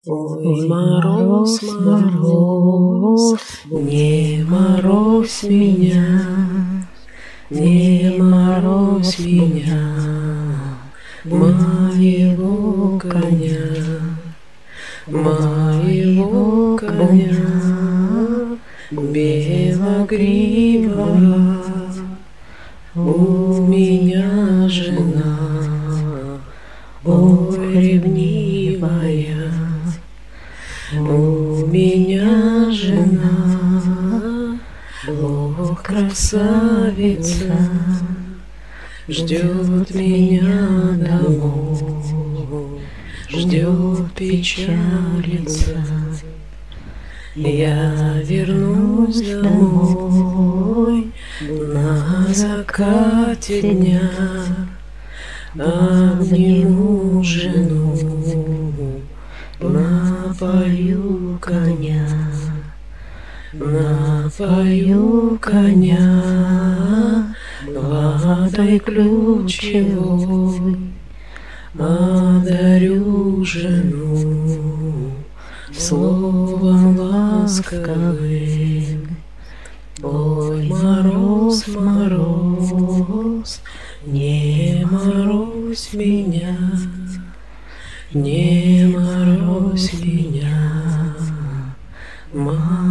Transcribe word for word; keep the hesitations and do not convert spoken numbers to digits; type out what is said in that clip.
Ой, мороз, мороз, не морозь меня, не морозь меня, моего коня, моего коня, белогривого. У меня жена, ой, ревнивая. У меня жена, ох, красавица, ждет меня домой, ждет, печалится. Я вернусь домой на закате дня, обниму жену, напою коня, напою коня водой ключевой, одарю жену словом ласковым. Ой, мороз, мороз, не морозь меня, не морозь меня,